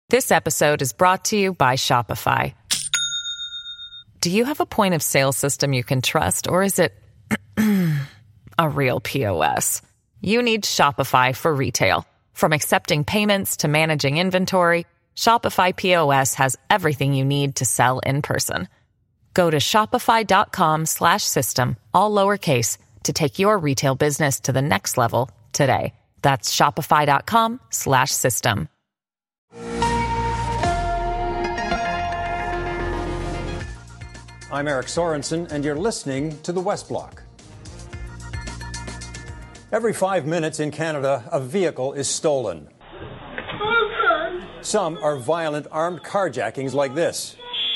This episode is brought to you by Shopify. Do you have a point of sale system you can trust, or is it a real POS? You need Shopify for retail. From accepting payments to managing inventory, Shopify POS has everything you need to sell in person. Go to shopify.com/system, all lowercase, to take your retail business to the next level today. That's shopify.com/system. I'm Eric Sorensen, and you're listening to The West Block. Every 5 minutes in Canada, a vehicle is stolen. Some are violent armed carjackings like this.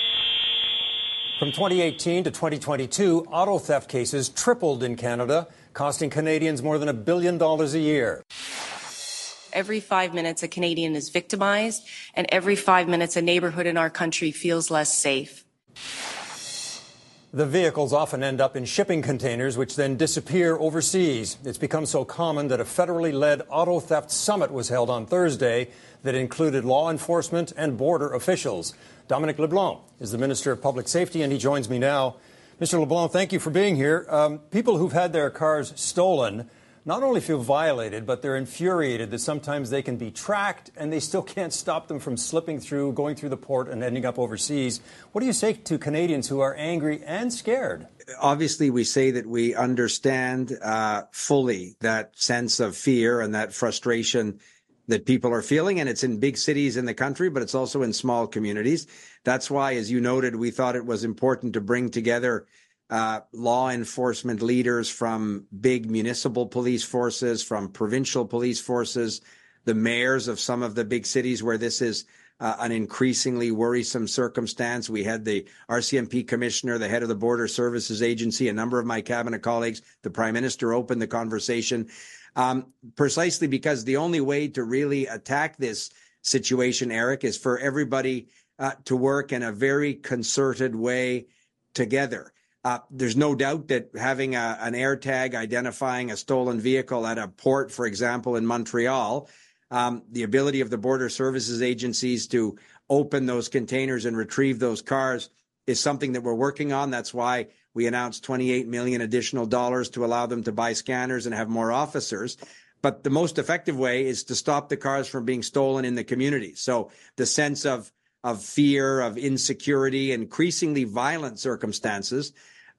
From 2018 to 2022, auto theft cases tripled in Canada, costing Canadians more than $1 billion a year. Every 5 minutes, a Canadian is victimized, and every 5 minutes, a neighborhood in our country feels less safe. The vehicles often end up in shipping containers, which then disappear overseas. It's become so common that a federally led auto theft summit was held on Thursday that included law enforcement and border officials. Dominic LeBlanc is the Minister of Public Safety, and he joins me now. Mr. LeBlanc, thank you for being here. People who've had their cars stolen not only feel violated, but they're infuriated that sometimes they can be tracked and they still can't stop them from slipping through, going through the port and ending up overseas. What do you say to Canadians who are angry and scared? Obviously, we say that we understand fully that sense of fear and that frustration that people are feeling, and it's in big cities in the country, but it's also in small communities. That's why, as you noted, we thought it was important to bring together law enforcement leaders from big municipal police forces, from provincial police forces, the mayors of some of the big cities where this is an increasingly worrisome circumstance. We had the RCMP commissioner, the head of the Border Services Agency, a number of my cabinet colleagues. The Prime Minister opened the conversation precisely because the only way to really attack this situation, Eric, is for everybody to work in a very concerted way together. There's no doubt that having an AirTag identifying a stolen vehicle at a port, for example, in Montreal, the ability of the border services agencies to open those containers and retrieve those cars is something that we're working on. That's why we announced $28 million additional dollars to allow them to buy scanners and have more officers. But the most effective way is to stop the cars from being stolen in the community. So the sense of fear, of insecurity, increasingly violent circumstances,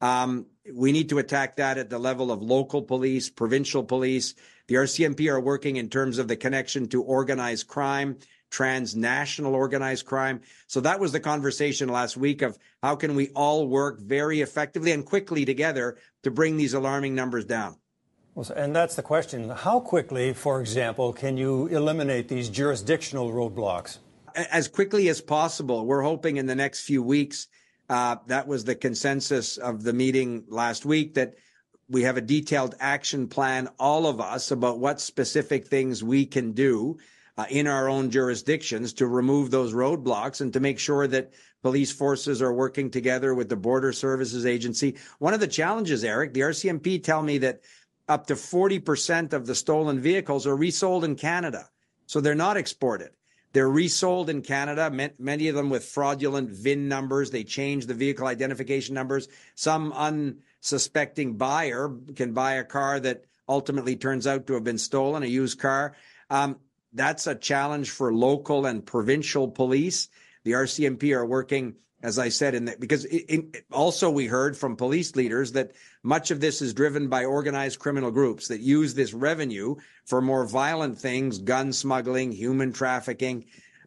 we need to attack that at the level of local police, provincial police. The RCMP are working in terms of the connection to organized crime, transnational organized crime. So that was the conversation last week of how can we all work very effectively and quickly together to bring these alarming numbers down. Well, and that's the question. How quickly, for example, can you eliminate these jurisdictional roadblocks? As quickly as possible. We're hoping in the next few weeks. That was the consensus of the meeting last week, that we have a detailed action plan, all of us, about what specific things we can do in our own jurisdictions to remove those roadblocks and to make sure that police forces are working together with the Border Services Agency. One of the challenges, Eric, the RCMP tell me that up to 40% of the stolen vehicles are resold in Canada. So they're not exported. They're resold in Canada, many of them with fraudulent VIN numbers. They change the vehicle identification numbers. Some unsuspecting buyer can buy a car that ultimately turns out to have been stolen, a used car. That's a challenge for local and provincial police. The RCMP are working, as I said, because also we heard from police leaders that much of this is driven by organized criminal groups that use this revenue for more violent things, gun smuggling, human trafficking.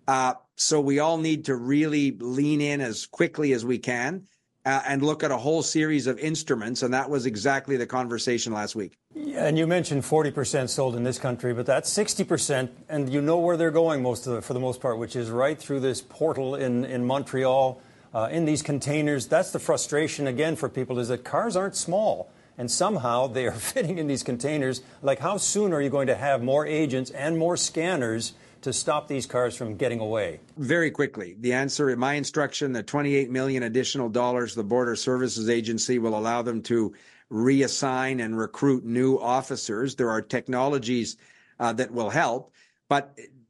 So we all need to really lean in as quickly as we can and look at a whole series of instruments. And that was exactly the conversation last week. Yeah, and you mentioned 40% sold in this country, but that's 60%. And you know where they're going for the most part, which is right through this portal in Montreal. In these containers. That's the frustration, again, for people, is that cars aren't small. And somehow they are fitting in these containers. Like, how soon are you going to have more agents and more scanners to stop these cars from getting away? Very quickly. The answer, in my instruction, the $28 million additional dollars the Border Services Agency will allow them to reassign and recruit new officers. There are technologies that will help. But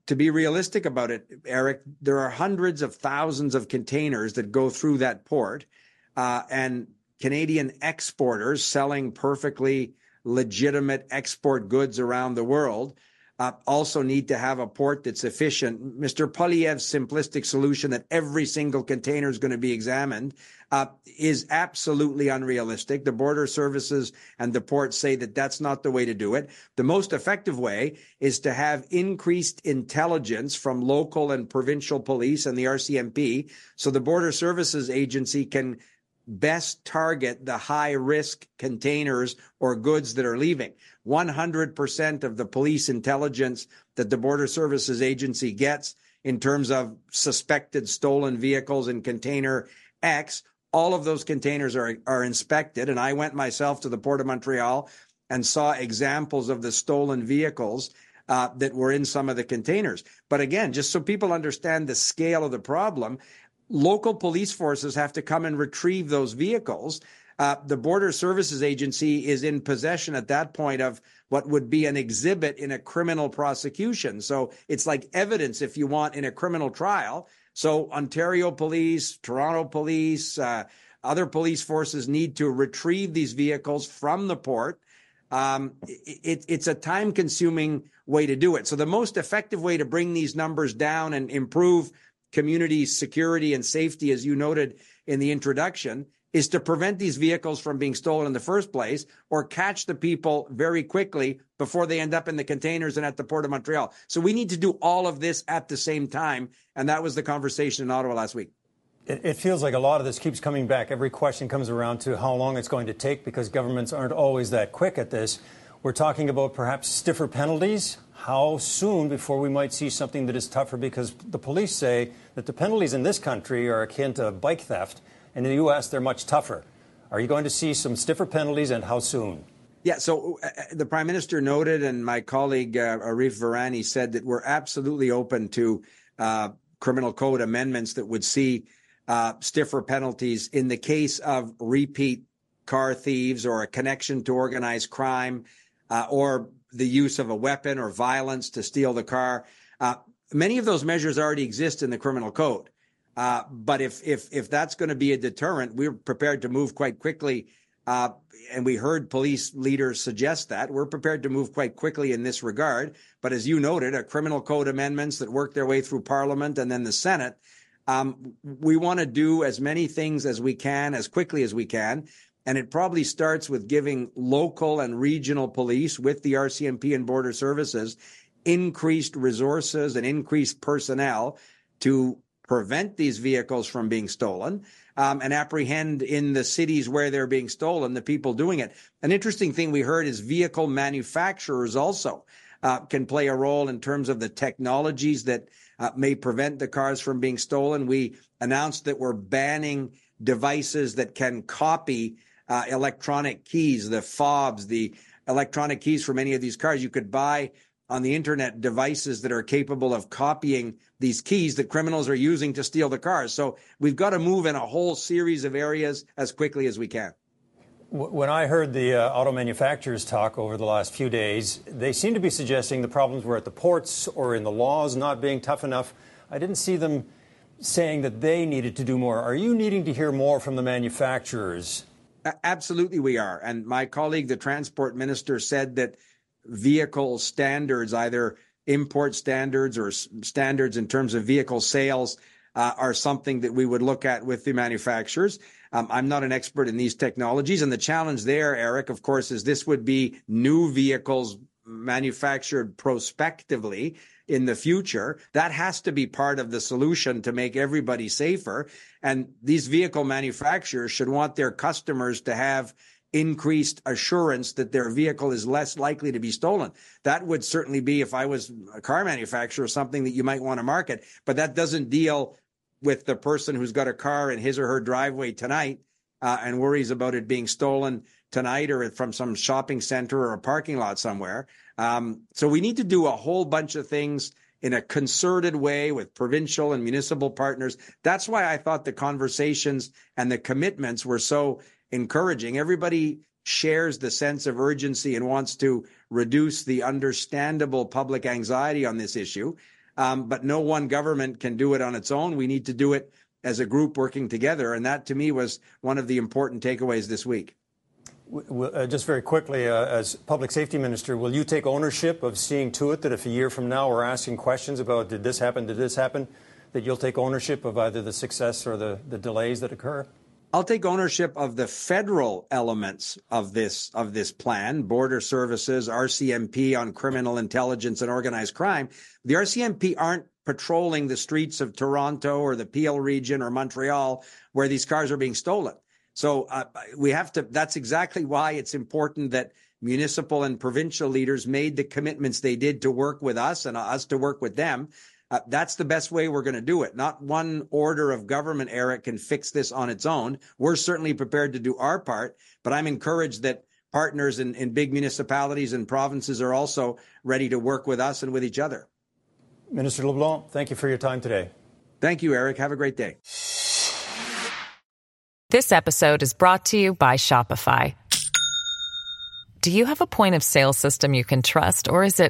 to be realistic about it, Eric, there are hundreds of thousands of containers that go through that port, and Canadian exporters selling perfectly legitimate export goods around the world also need to have a port that's efficient. Mr. Poilievre's simplistic solution that every single container is going to be examined is absolutely unrealistic. The border services and the ports say that that's not the way to do it. The most effective way is to have increased intelligence from local and provincial police and the RCMP, so the Border Services Agency can best target the high-risk containers or goods that are leaving. 100% of the police intelligence that the Border Services Agency gets in terms of suspected stolen vehicles in container X, all of those containers are inspected. And I went myself to the Port of Montreal and saw examples of the stolen vehicles that were in some of the containers. But again, just so people understand the scale of the problem, local police forces have to come and retrieve those vehicles. The Border Services Agency is in possession at that point of what would be an exhibit in a criminal prosecution. So it's like evidence, if you want, in a criminal trial. So Ontario Police, Toronto Police, other police forces need to retrieve these vehicles from the port. It's a time-consuming way to do it. So the most effective way to bring these numbers down and improve community security and safety, as you noted in the introduction, is to prevent these vehicles from being stolen in the first place, or catch the people very quickly before they end up in the containers and at the Port of Montreal. So we need to do all of this at the same time. And that was the conversation in Ottawa last week. It feels like a lot of this keeps coming back. Every question comes around to how long it's going to take, because governments aren't always that quick at this. We're talking about perhaps stiffer penalties. How soon before we might see something that is tougher? Because the police say that the penalties in this country are akin to bike theft. And in the U.S., they're much tougher. Are you going to see some stiffer penalties, and how soon? Yeah, so the Prime Minister noted, and my colleague Arif Virani said, that we're absolutely open to criminal code amendments that would see stiffer penalties in the case of repeat car thieves or a connection to organized crime or the use of a weapon or violence to steal the car. Many of those measures already exist in the criminal code. But if that's going to be a deterrent, we're prepared to move quite quickly. And we heard police leaders suggest that. We're prepared to move quite quickly in this regard. But as you noted, criminal code amendments that work their way through Parliament and then the Senate, we want to do as many things as we can, as quickly as we can. And it probably starts with giving local and regional police with the RCMP and Border Services increased resources and increased personnel to prevent these vehicles from being stolen and apprehend in the cities where they're being stolen the people doing it. An interesting thing we heard is vehicle manufacturers also can play a role in terms of the technologies that may prevent the cars from being stolen. We announced that we're banning devices that can copy electronic keys, the fobs, the electronic keys for many of these cars. You could buy on the internet devices that are capable of copying these keys that criminals are using to steal the cars. So we've got to move in a whole series of areas as quickly as we can. When I heard the auto manufacturers talk over the last few days, they seem to be suggesting the problems were at the ports or in the laws not being tough enough. I didn't see them saying that they needed to do more. Are you needing to hear more from the manufacturers? Absolutely we are. And my colleague, the transport minister, said that vehicle standards, either import standards or standards in terms of vehicle sales, are something that we would look at with the manufacturers. I'm not an expert in these technologies. And the challenge there, Eric, of course, is this would be new vehicles manufactured prospectively in the future. That has to be part of the solution to make everybody safer. And these vehicle manufacturers should want their customers to have increased assurance that their vehicle is less likely to be stolen. That would certainly be, if I was a car manufacturer, something that you might want to market. But that doesn't deal with the person who's got a car in his or her driveway tonight and worries about it being stolen tonight or from some shopping center or a parking lot somewhere. So we need to do a whole bunch of things in a concerted way with provincial and municipal partners. That's why I thought the conversations and the commitments were so encouraging. Everybody shares the sense of urgency and wants to reduce the understandable public anxiety on this issue. but no one government can do it on its own. We need to do it as a group working together. And that, to me, was one of the important takeaways this week. Just very quickly, as Public Safety Minister, will you take ownership of seeing to it that if a year from now we're asking questions about did this happen, that you'll take ownership of either the success or the delays that occur? I'll take ownership of the federal elements of this plan, border services, RCMP on criminal intelligence and organized crime. The RCMP aren't patrolling the streets of Toronto or the Peel region or Montreal where these cars are being stolen. So we have to, that's exactly why it's important that municipal and provincial leaders made the commitments they did to work with us and us to work with them. That's the best way we're going to do it. Not one order of government, Eric, can fix this on its own. We're certainly prepared to do our part, but I'm encouraged that partners in big municipalities and provinces are also ready to work with us and with each other. Minister LeBlanc, thank you for your time today. Thank you, Eric. Have a great day. This episode is brought to you by Shopify. Do you have a point of sale system you can trust, or is it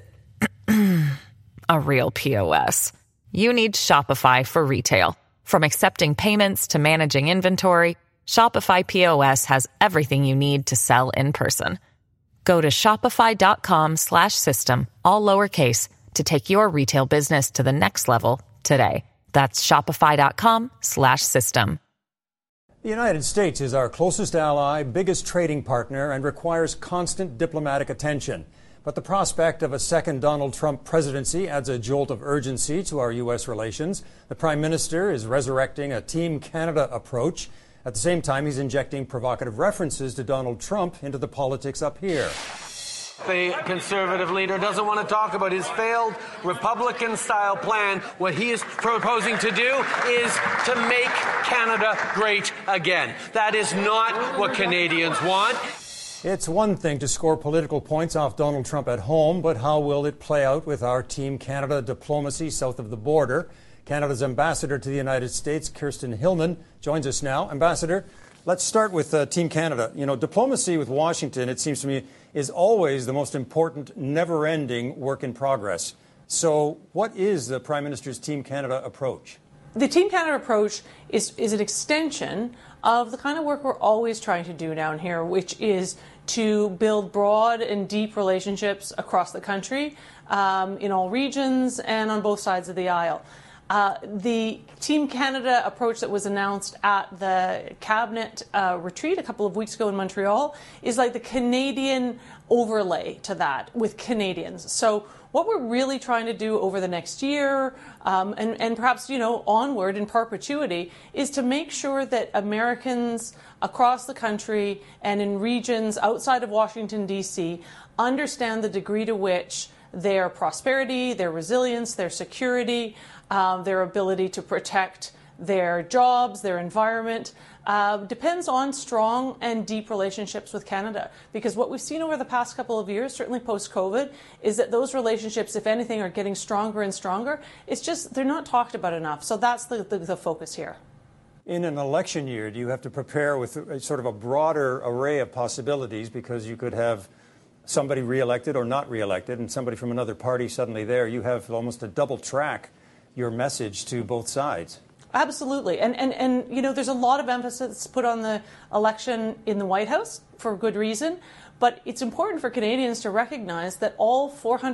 a real POS? You need Shopify for retail. From accepting payments to managing inventory, Shopify POS has everything you need to sell in person. Go to shopify.com/system, all lowercase, to take your retail business to the next level today. That's shopify.com/system. The United States is our closest ally, biggest trading partner, and requires constant diplomatic attention. But the prospect of a second Donald Trump presidency adds a jolt of urgency to our U.S. relations. The Prime Minister is resurrecting a Team Canada approach. At the same time, he's injecting provocative references to Donald Trump into the politics up here. The Conservative leader doesn't want to talk about his failed Republican-style plan. What he is proposing to do is to make Canada great again. That is not what Canadians want. It's one thing to score political points off Donald Trump at home, but how will it play out with our Team Canada diplomacy south of the border? Canada's ambassador to the United States, Kirsten Hillman, joins us now. Ambassador, let's start with Team Canada. You know, diplomacy with Washington, it seems to me, is always the most important, never-ending work in progress. So what is the Prime Minister's Team Canada approach? The Team Canada approach is an extension of the kind of work we're always trying to do down here, which is to build broad and deep relationships across the country, in all regions and on both sides of the aisle. The Team Canada approach that was announced at the cabinet retreat a couple of weeks ago in Montreal is like the Canadian overlay to that with Canadians. So what we're really trying to do over the next year and perhaps, onward in perpetuity is to make sure that Americans across the country and in regions outside of Washington, D.C. understand the degree to which their prosperity, their resilience, their security, their ability to protect their jobs, their environment, depends on strong and deep relationships with Canada. Because what we've seen over the past couple of years, certainly post-COVID, is that those relationships, if anything, are getting stronger and stronger. It's just they're not talked about enough. So that's the focus here. In an election year, do you have to prepare with sort of a broader array of possibilities because you could have somebody reelected or not reelected and somebody from another party suddenly there? You have almost a double track your message to both sides. Absolutely. And there's a lot of emphasis put on the election in the White House for good reason. But it's important for Canadians to recognize that all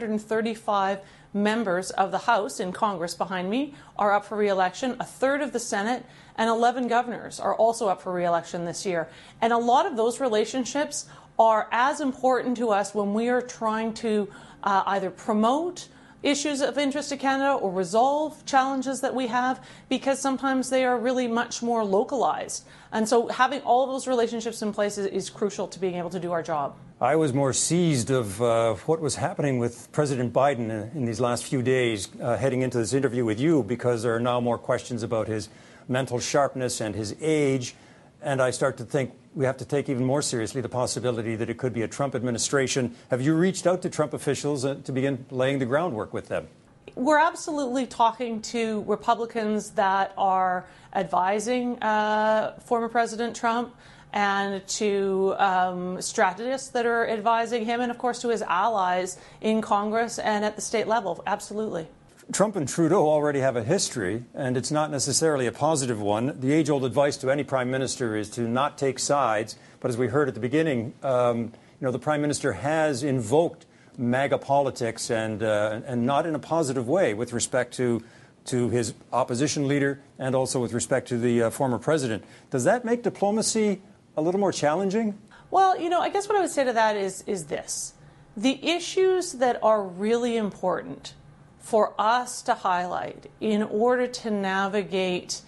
435 members of the House in Congress behind me are up for re-election. A third of the Senate and 11 governors are also up for re-election this year. And a lot of those relationships are as important to us when we are trying to either promote issues of interest to Canada or resolve challenges that we have, because sometimes they are really much more localized. And so having all of those relationships in place is crucial to being able to do our job. I was more seized of what was happening with President Biden in these last few days heading into this interview with you, because there are now more questions about his mental sharpness and his age. And I start to think we have to take even more seriously the possibility that it could be a Trump administration. Have you reached out to Trump officials to begin laying the groundwork with them? We're absolutely talking to Republicans that are advising former President Trump, and to strategists that are advising him, and of course to his allies in Congress and at the state level. Absolutely. Trump and Trudeau already have a history, and it's not necessarily a positive one. The age-old advice to any prime minister is to not take sides. But as we heard at the beginning, the prime minister has invoked MAGA politics and not in a positive way with respect to his opposition leader and also with respect to the former president. Does that make diplomacy a little more challenging? Well, I guess what I would say to that is this. The issues that are really important for us to highlight in order to navigate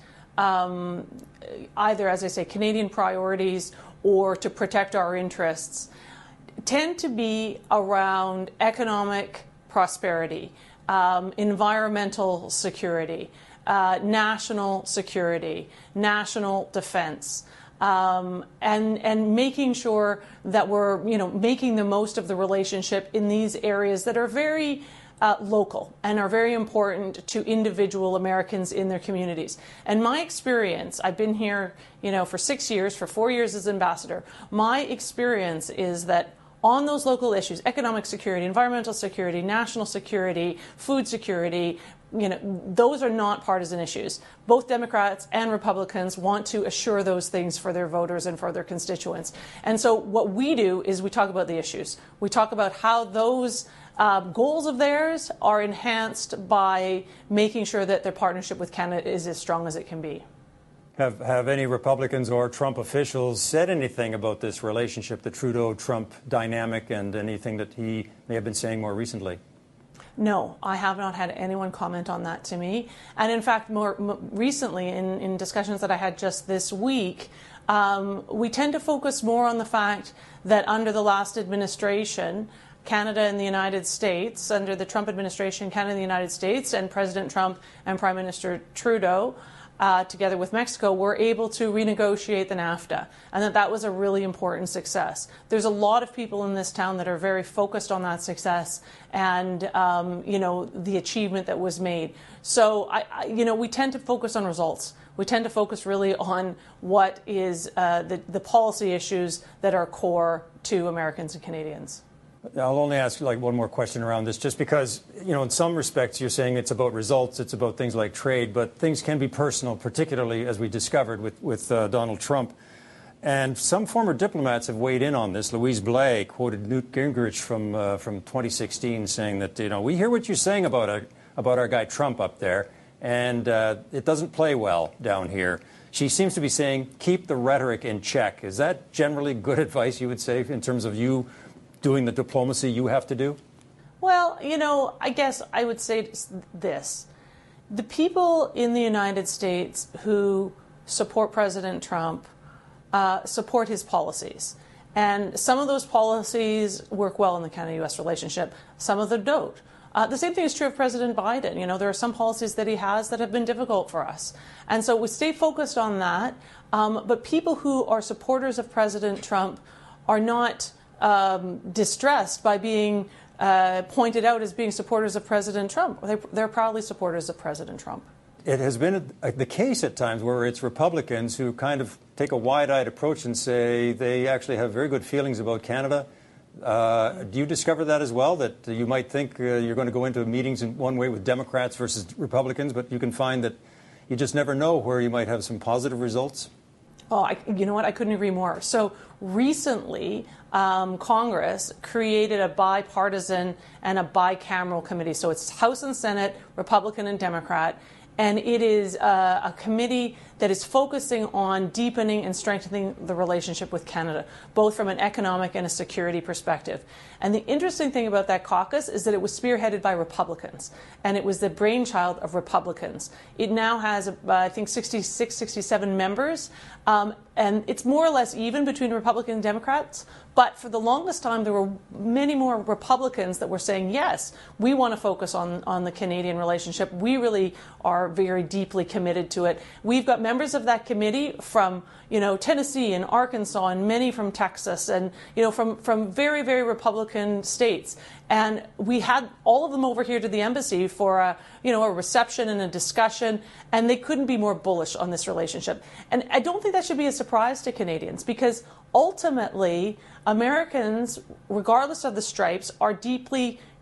either, as I say, Canadian priorities or to protect our interests tend to be around economic prosperity, environmental security, national security, national defense. And making sure that we're, making the most of the relationship in these areas that are very local and are very important to individual Americans in their communities. And my experience, I've been here, for 6 years, for 4 years as ambassador. My experience is that on those local issues, economic security, environmental security, national security, food security, those are not partisan issues. Both Democrats and Republicans want to assure those things for their voters and for their constituents. And so what we do is we talk about the issues. We talk about how those goals of theirs are enhanced by making sure that their partnership with Canada is as strong as it can be. Have any Republicans or Trump officials said anything about this relationship, the Trudeau-Trump dynamic, and anything that he may have been saying more recently? No, I have not had anyone comment on that to me. And in fact, more recently, in discussions that I had just this week, we tend to focus more on the fact that under the last administration, Canada and the United States, under the Trump administration, Canada and the United States, and President Trump and Prime Minister Trudeau, together with Mexico, were able to renegotiate the NAFTA, and that was a really important success. There's a lot of people in this town that are very focused on that success and, the achievement that was made. So, we tend to focus on results. We tend to focus really on what is the policy issues that are core to Americans and Canadians. I'll only ask you one more question around this, just because, in some respects you're saying it's about results, it's about things like trade, but things can be personal, particularly as we discovered with Donald Trump. And some former diplomats have weighed in on this. Louise Blais quoted Newt Gingrich from 2016 saying that, we hear what you're saying about our guy Trump up there, and it doesn't play well down here. She seems to be saying, keep the rhetoric in check. Is that generally good advice, you would say, in terms of you doing the diplomacy you have to do? Well, I guess I would say this. The people in the United States who support President Trump support his policies. And some of those policies work well in the Canada-U.S. relationship. Some of them don't. The same thing is true of President Biden. There are some policies that he has that have been difficult for us. And so we stay focused on that. But people who are supporters of President Trump are not distressed by being pointed out as being supporters of President Trump. They're proudly supporters of President Trump. It has been the case at times where it's Republicans who kind of take a wide-eyed approach and say they actually have very good feelings about Canada. Do you discover that as well, that you might think you're going to go into meetings in one way with Democrats versus Republicans, but you can find that you just never know where you might have some positive results? Oh, you know what? I couldn't agree more. So recently, Congress created a bipartisan and a bicameral committee. So it's House and Senate, Republican and Democrat. And it is a committee that is focusing on deepening and strengthening the relationship with Canada, both from an economic and a security perspective. And the interesting thing about that caucus is that it was spearheaded by Republicans, and it was the brainchild of Republicans. It now has, I think, 66, 67 members, and it's more or less even between Republicans and Democrats. But for the longest time, there were many more Republicans that were saying, yes, we want to focus on the Canadian relationship. We really are very deeply committed to it. We've got members of that committee from, Tennessee and Arkansas and many from Texas and, from very, very Republican states. And we had all of them over here to the embassy for a reception and a discussion, and they couldn't be more bullish on this relationship. And I don't think that should be a surprise to Canadians, because ultimately Americans, regardless of the stripes, are deeply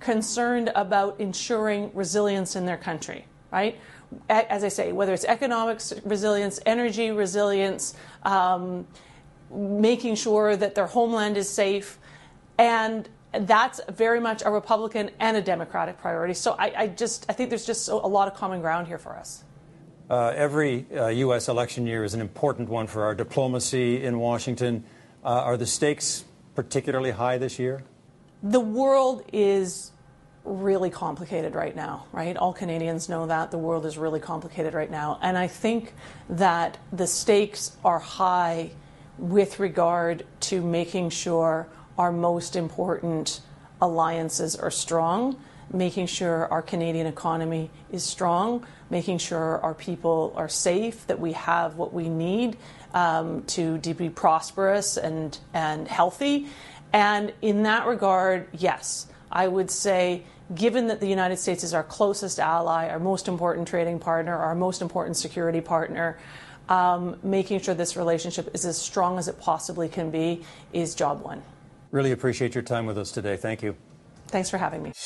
concerned about ensuring resilience in their country, right? As I say, whether it's economic resilience, energy resilience, making sure that their homeland is safe, and that's very much a Republican and a Democratic priority. So I think there's just a lot of common ground here for us. Every U.S. election year is an important one for our diplomacy in Washington. Are the stakes particularly high this year? The world is really complicated right now, right? All Canadians know that. The world is really complicated right now. And I think that the stakes are high with regard to making sure our most important alliances are strong, making sure our Canadian economy is strong, making sure our people are safe, that we have what we need to be prosperous and healthy. And in that regard, yes, I would say, given that the United States is our closest ally, our most important trading partner, our most important security partner, making sure this relationship is as strong as it possibly can be is job one. Really appreciate your time with us today. Thank you. Thanks for having me.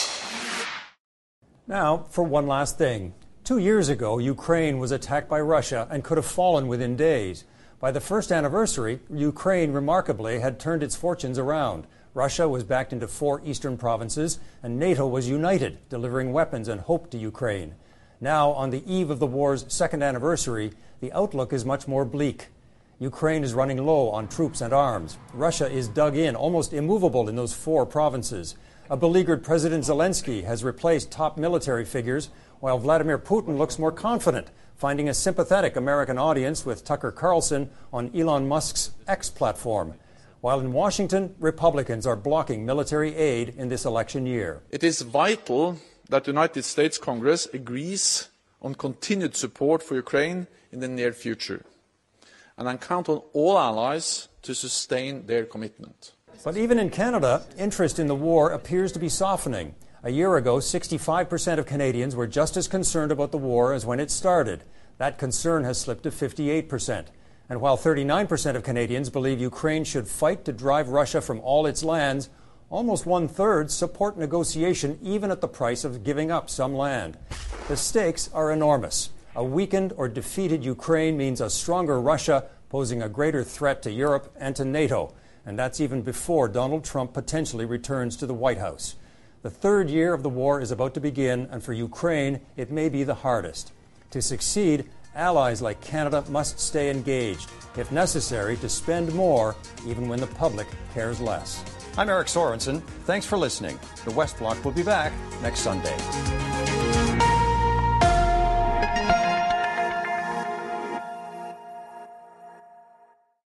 Now, for one last thing. 2 years ago, Ukraine was attacked by Russia and could have fallen within days. By the first anniversary, Ukraine remarkably had turned its fortunes around. Russia was backed into 4 eastern provinces, and NATO was united, delivering weapons and hope to Ukraine. Now, on the eve of the war's second anniversary, the outlook is much more bleak. Ukraine is running low on troops and arms. Russia is dug in, almost immovable in those 4 provinces. A beleaguered President Zelensky has replaced top military figures, while Vladimir Putin looks more confident, finding a sympathetic American audience with Tucker Carlson on Elon Musk's X platform. While in Washington, Republicans are blocking military aid in this election year. It is vital that the United States Congress agrees on continued support for Ukraine in the near future, and I count on all allies to sustain their commitment. But even in Canada, interest in the war appears to be softening. A year ago, 65% of Canadians were just as concerned about the war as when it started. That concern has slipped to 58%. And while 39% of Canadians believe Ukraine should fight to drive Russia from all its lands, almost 1/3 support negotiation even at the price of giving up some land. The stakes are enormous. A weakened or defeated Ukraine means a stronger Russia posing a greater threat to Europe and to NATO. And that's even before Donald Trump potentially returns to the White House. The 3rd year of the war is about to begin, and for Ukraine, it may be the hardest. To succeed, allies like Canada must stay engaged, if necessary, to spend more, even when the public cares less. I'm Eric Sorensen. Thanks for listening. The West Block will be back next Sunday.